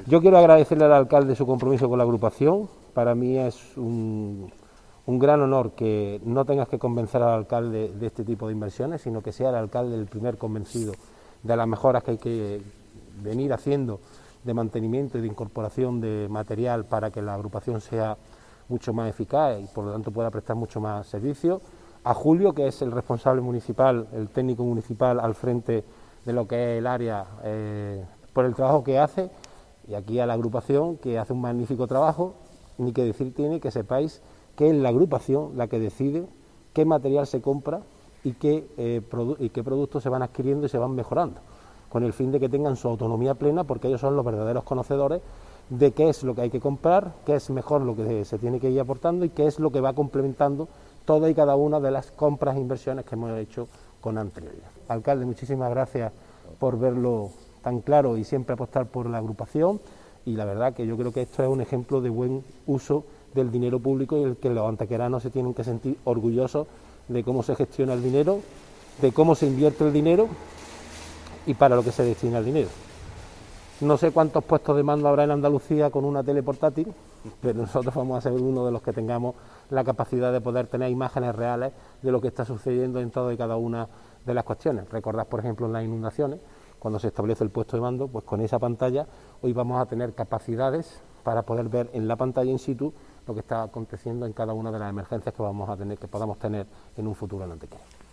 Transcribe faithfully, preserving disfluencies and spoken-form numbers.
Yo quiero agradecerle al alcalde su compromiso con la agrupación. Para mí es un, un gran honor que no tengas que convencer al alcalde de este tipo de inversiones, sino que sea el alcalde el primer convencido de las mejoras que hay que venir haciendo de mantenimiento y de incorporación de material para que la agrupación sea mucho más eficaz y por lo tanto pueda prestar mucho más servicio. A Julio, que es el responsable municipal, el técnico municipal al frente de lo que es el área, eh, por el trabajo que hace, y aquí a la agrupación, que hace un magnífico trabajo. Ni que decir tiene que sepáis que es la agrupación la que decide qué material se compra y qué, eh, y qué productos se van adquiriendo y se van mejorando, con el fin de que tengan su autonomía plena, porque ellos son los verdaderos conocedores de qué es lo que hay que comprar, qué es mejor lo que se tiene que ir aportando y qué es lo que va complementando toda y cada una de las compras e inversiones que hemos hecho con anterioridad. Alcalde, muchísimas gracias por verlo tan claro y siempre apostar por la agrupación, y la verdad que yo creo que esto es un ejemplo de buen uso del dinero público y el que los antequeranos se tienen que sentir orgullosos de cómo se gestiona el dinero, de cómo se invierte el dinero y para lo que se destina el dinero. No sé cuántos puestos de mando habrá en Andalucía con una tele portátil, pero nosotros vamos a ser uno de los que tengamos la capacidad de poder tener imágenes reales de lo que está sucediendo en toda y cada una de las cuestiones. Recordad, por ejemplo, en las inundaciones, cuando se establece el puesto de mando, pues con esa pantalla hoy vamos a tener capacidades para poder ver en la pantalla in situ lo que está aconteciendo en cada una de las emergencias que vamos a tener, que podamos tener en un futuro en Antequera.